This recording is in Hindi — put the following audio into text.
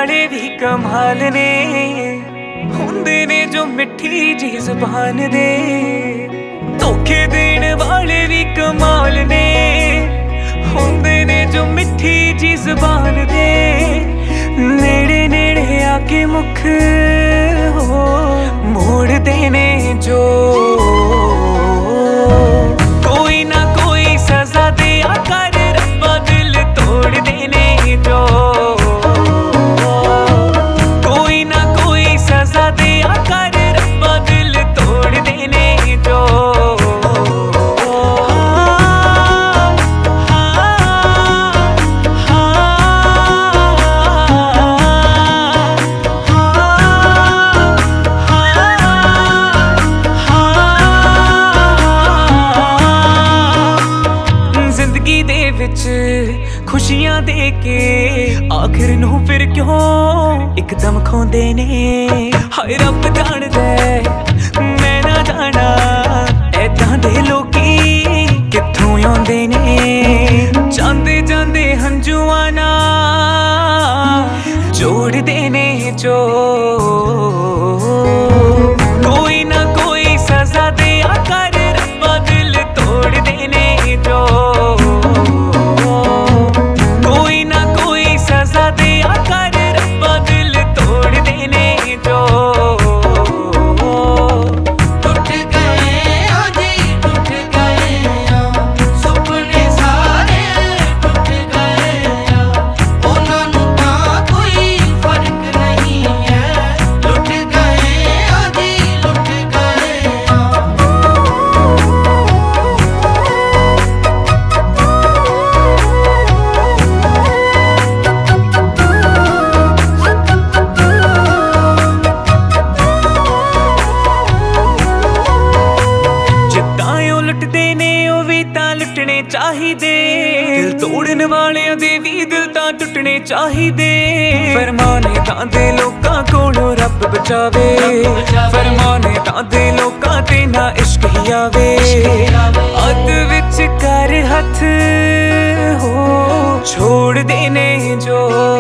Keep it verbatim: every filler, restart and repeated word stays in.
वाले भी कमाल ने, हुंदे ने जो मिठी जी जुबान दे। धोखे देने वाले भी कमाल ने, हुंदे ने जो मिठी जी जुबान दे। नेड़े नेड़े आके मुख हो मोड़ देने जो, कोई ना कोई सजा दे आकर रब्बा दिल तोड़ देने जो, कोई ना कोई सजा दे आकर रब्बा दिल तोड़ देने जो। जिंदगी दे विच खुशियां दे के आखिर नू फिर क्यों एकदम खोंदे ने। हाय रब जाणदा मैं ना जाना ऐदां दे लोकी कित्थों आउंदे ने। जांदे जांदे हंजुआं नाल जोड़ देने जो, कोई ना कोई सजा दे आकर रब्बा दिल तोड़ देने जो, कोई ना कोई सजा दे आकर रब्बा दिल तोड़ देने जो। टूट गए ओ जी टूट गए आ, सुपने सारे टूट गए आ, उन्हां नूं तां कोई फर्क नहीं है। लुट गए ओ जी लुट गए आ। लुटदे ने ओ भी तां लुटने चाहिदे, दिल तोड़न वालियां दे भी दिल तां टुटने चाहिदे। फरमाने तां दे लोकां कोलों रब बचावे, फरमाने तां दे लोकां ते ना इश्क ही आवे। अद विच कर हथ हो छोड़ देने जो,